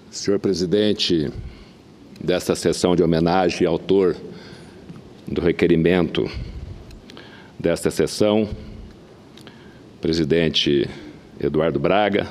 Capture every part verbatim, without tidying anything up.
Senhor presidente desta sessão de homenagem, autor do requerimento desta sessão, presidente Eduardo Braga,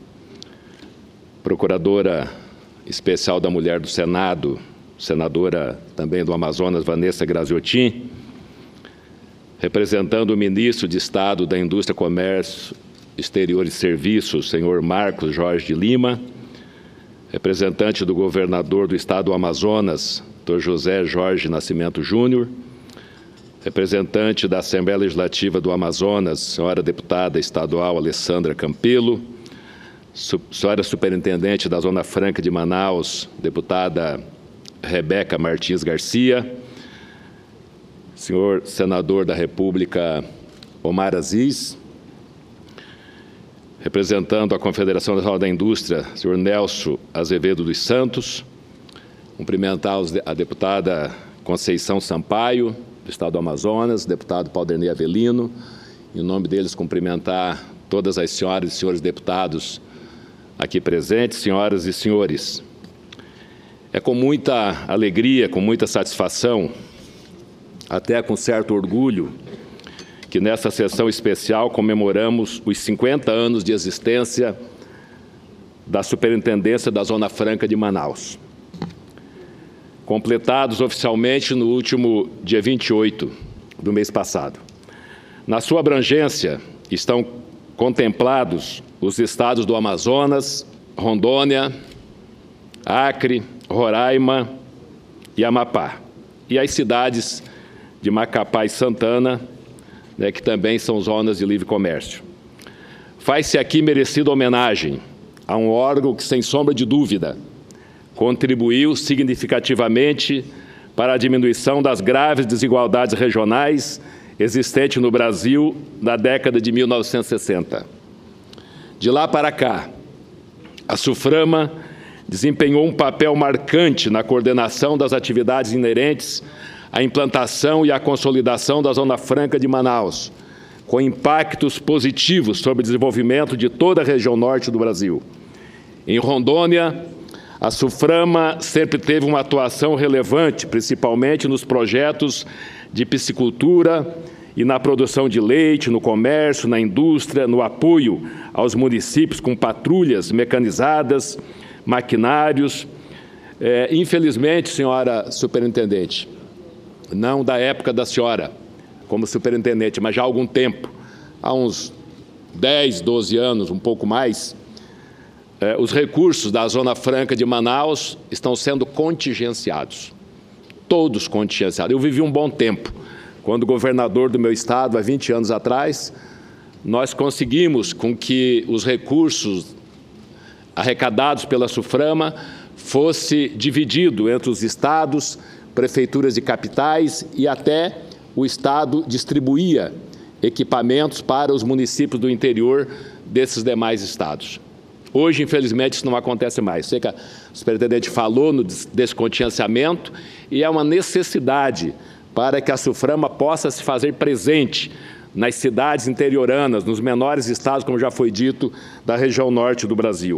procuradora especial da Mulher do Senado, senadora também do Amazonas, Vanessa Graziotin, representando o ministro de Estado da Indústria, Comércio, Exterior e Serviços, senhor Marcos Jorge de Lima, representante do governador do Estado do Amazonas, doutor José Jorge Nascimento Júnior, representante da Assembleia Legislativa do Amazonas, senhora deputada estadual Alessandra Campelo, senhora superintendente da Zona Franca de Manaus, deputada Rebeca Martins Garcia, senhor senador da República Omar Aziz, representando a Confederação Nacional da Indústria, senhor Nelson Azevedo dos Santos, cumprimentar a deputada Conceição Sampaio, do Estado do Amazonas, deputado Paulderney Avelino, em nome deles cumprimentar todas as senhoras e senhores deputados aqui presentes, senhoras e senhores. É com muita alegria, com muita satisfação, até com certo orgulho, que nessa sessão especial comemoramos os cinquenta anos de existência da Superintendência da Zona Franca de Manaus, completados oficialmente no último dia vinte e oito do mês passado. Na sua abrangência estão contemplados os estados do Amazonas, Rondônia, Acre, Roraima e Amapá, e as cidades de Macapá e Santana, né, que também são zonas de livre comércio. Faz-se aqui merecida homenagem a um órgão que, sem sombra de dúvida, contribuiu significativamente para a diminuição das graves desigualdades regionais existentes no Brasil na década de mil novecentos e sessenta. De lá para cá, a SUFRAMA desempenhou um papel marcante na coordenação das atividades inerentes à implantação e à consolidação da Zona Franca de Manaus, com impactos positivos sobre o desenvolvimento de toda a região norte do Brasil. Em Rondônia, a SUFRAMA sempre teve uma atuação relevante, principalmente nos projetos de piscicultura e na produção de leite, no comércio, na indústria, no apoio aos municípios com patrulhas mecanizadas, maquinários. É, infelizmente, senhora superintendente, não da época da senhora como superintendente, mas já há algum tempo, há uns dez, doze anos, um pouco mais, eh, os recursos da Zona Franca de Manaus estão sendo contingenciados, todos contingenciados. Eu vivi um bom tempo, quando governador do meu estado, há vinte anos atrás, nós conseguimos com que os recursos arrecadados pela SUFRAMA fosse dividido entre os estados, prefeituras de capitais e até o Estado distribuía equipamentos para os municípios do interior desses demais estados. Hoje, infelizmente, isso não acontece mais. Sei que a superintendente falou no descontingenciamento e é uma necessidade para que a SUFRAMA possa se fazer presente nas cidades interioranas, nos menores estados, como já foi dito, da região norte do Brasil.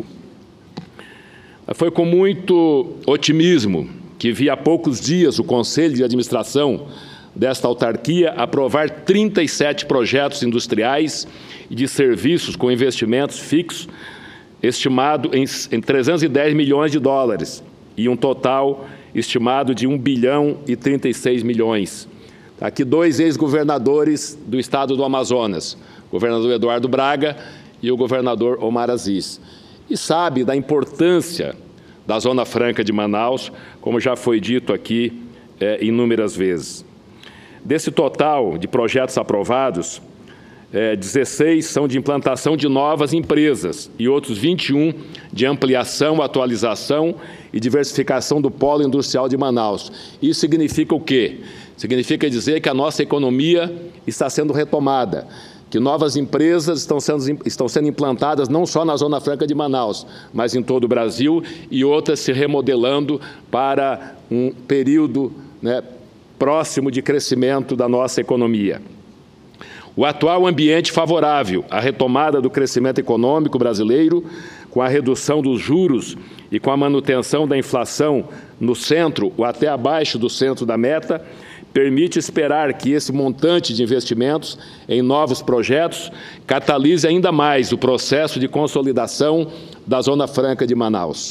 Foi com muito otimismo que vi há poucos dias o Conselho de Administração desta autarquia aprovar trinta e sete projetos industriais e de serviços com investimentos fixos, estimado em, em trezentos e dez milhões de dólares, e um total estimado de um bilhão e trinta e seis milhões. Aqui dois ex-governadores do estado do Amazonas, o governador Eduardo Braga e o governador Omar Aziz. E sabe da importância da Zona Franca de Manaus, como já foi dito aqui é, inúmeras vezes. Desse total de projetos aprovados, é, dezesseis são de implantação de novas empresas e outros vinte e um de ampliação, atualização e diversificação do polo industrial de Manaus. Isso significa o quê? Significa dizer que a nossa economia está sendo retomada, que novas empresas estão sendo, estão sendo implantadas não só na Zona Franca de Manaus, mas em todo o Brasil, e outras se remodelando para um período, né, próximo de crescimento da nossa economia. O atual ambiente favorável à retomada do crescimento econômico brasileiro, com a redução dos juros e com a manutenção da inflação no centro ou até abaixo do centro da meta, permite esperar que esse montante de investimentos em novos projetos catalise ainda mais o processo de consolidação da Zona Franca de Manaus.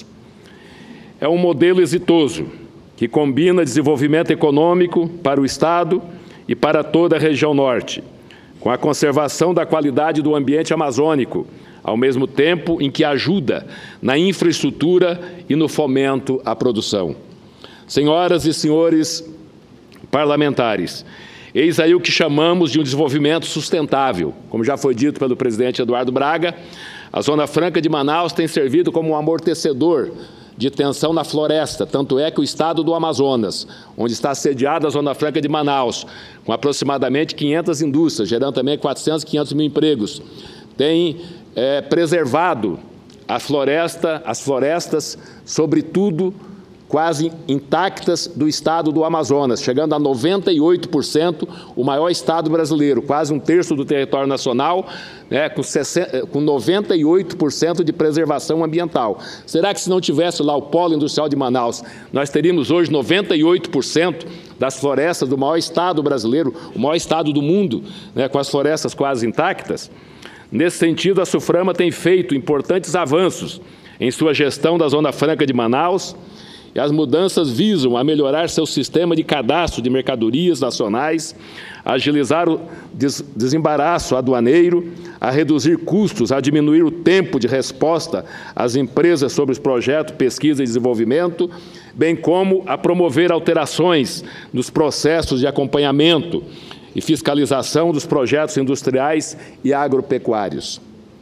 É um modelo exitoso que combina desenvolvimento econômico para o Estado e para toda a região norte, com a conservação da qualidade do ambiente amazônico, ao mesmo tempo em que ajuda na infraestrutura e no fomento à produção. Senhoras e senhores parlamentares, eis aí o que chamamos de um desenvolvimento sustentável. Como já foi dito pelo presidente Eduardo Braga, a Zona Franca de Manaus tem servido como um amortecedor de tensão na floresta, tanto é que o estado do Amazonas, onde está sediada a Zona Franca de Manaus, com aproximadamente quinhentas indústrias, gerando também quatrocentos, quinhentos mil empregos, tem é, preservado a floresta, as florestas, sobretudo, quase intactas do estado do Amazonas, chegando a noventa e oito por cento, o maior estado brasileiro, quase um terço do território nacional, né, com, sessenta, com noventa e oito por cento de preservação ambiental. Será que se não tivesse lá o polo industrial de Manaus, nós teríamos hoje noventa e oito por cento das florestas do maior estado brasileiro, o maior estado do mundo, né, com as florestas quase intactas? Nesse sentido, a SUFRAMA tem feito importantes avanços em sua gestão da Zona Franca de Manaus, e as mudanças visam a melhorar seu sistema de cadastro de mercadorias nacionais, a agilizar o des desembaraço aduaneiro, a reduzir custos, a diminuir o tempo de resposta às empresas sobre os projetos de pesquisa e desenvolvimento, bem como a promover alterações nos processos de acompanhamento e fiscalização dos projetos industriais e agropecuários.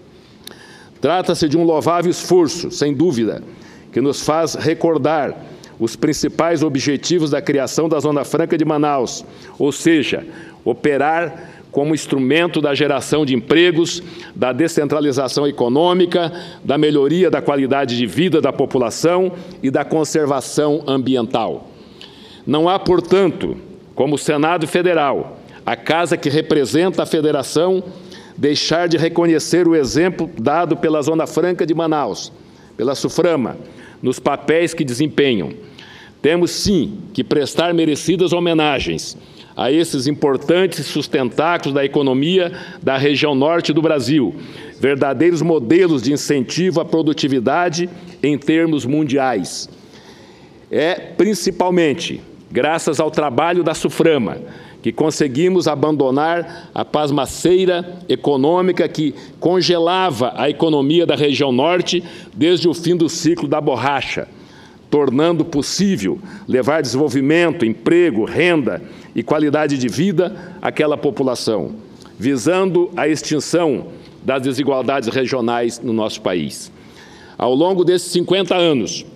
Trata-se de um louvável esforço, sem dúvida, que nos faz recordar os principais objetivos da criação da Zona Franca de Manaus, ou seja, operar como instrumento da geração de empregos, da descentralização econômica, da melhoria da qualidade de vida da população e da conservação ambiental. Não há, portanto, como o Senado Federal, a casa que representa a Federação, deixar de reconhecer o exemplo dado pela Zona Franca de Manaus, pela SUFRAMA, nos papéis que desempenham. Temos, sim, que prestar merecidas homenagens a esses importantes sustentáculos da economia da região norte do Brasil, verdadeiros modelos de incentivo à produtividade em termos mundiais. É, principalmente, graças ao trabalho da SUFRAMA, que conseguimos abandonar a pasmaceira econômica que congelava a economia da região norte desde o fim do ciclo da borracha, tornando possível levar desenvolvimento, emprego, renda e qualidade de vida àquela população, visando a extinção das desigualdades regionais no nosso país. Ao longo desses cinquenta anos,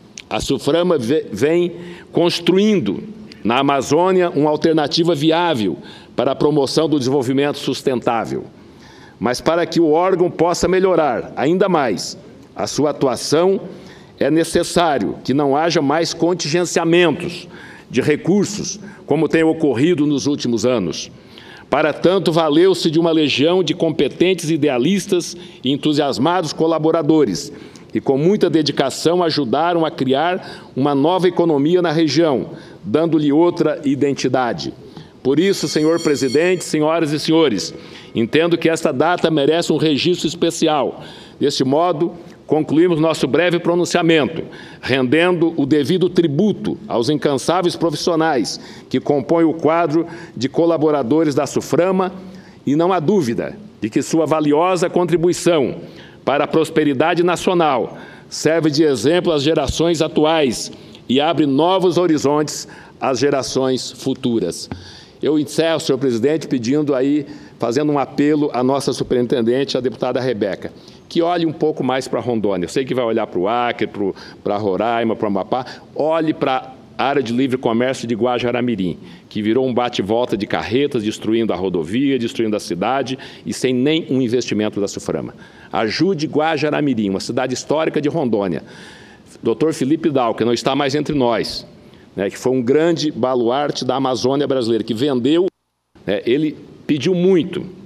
a SUFRAMA vem construindo na Amazônia uma alternativa viável para a promoção do desenvolvimento sustentável. Mas para que o órgão possa melhorar ainda mais a sua atuação, é necessário que não haja mais contingenciamentos de recursos, como tem ocorrido nos últimos anos. Para tanto, valeu-se de uma legião de competentes idealistas e entusiasmados colaboradores, que com muita dedicação ajudaram a criar uma nova economia na região, dando-lhe outra identidade. Por isso, senhor presidente, senhoras e senhores, entendo que esta data merece um registro especial. Deste modo, concluímos nosso breve pronunciamento, rendendo o devido tributo aos incansáveis profissionais que compõem o quadro de colaboradores da SUFRAMA, e não há dúvida de que sua valiosa contribuição para a prosperidade nacional serve de exemplo às gerações atuais e abre novos horizontes às gerações futuras. Eu encerro, senhor presidente, pedindo aí, fazendo um apelo à nossa superintendente, a deputada Rebeca, que olhe um pouco mais para Rondônia. Eu sei que vai olhar para o Acre, para Roraima, para o Amapá. Olhe para a área de livre comércio de Guajará-Mirim, que virou um bate-volta de carretas, destruindo a rodovia, destruindo a cidade e sem nenhum investimento da SUFRAMA. Ajude Guajará-Mirim, uma cidade histórica de Rondônia. doutor Felipe Dal, que não está mais entre nós, né, que foi um grande baluarte da Amazônia brasileira, que vendeu, né, ele pediu muito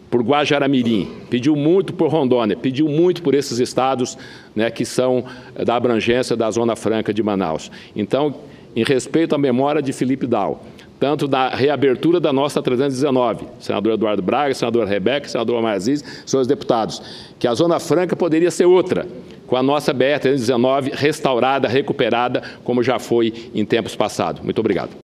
por Guajará-Mirim, pediu muito por Rondônia, pediu muito por esses estados, né, que são da abrangência da Zona Franca de Manaus. Então, em respeito à memória de Felipe Dal, tanto da reabertura da nossa trezentos e dezenove, senador Eduardo Braga, senador Rebeca, senador Omar Aziz, senhores deputados, que a Zona Franca poderia ser outra, com a nossa B R trezentos e dezenove restaurada, recuperada, como já foi em tempos passados. Muito obrigado.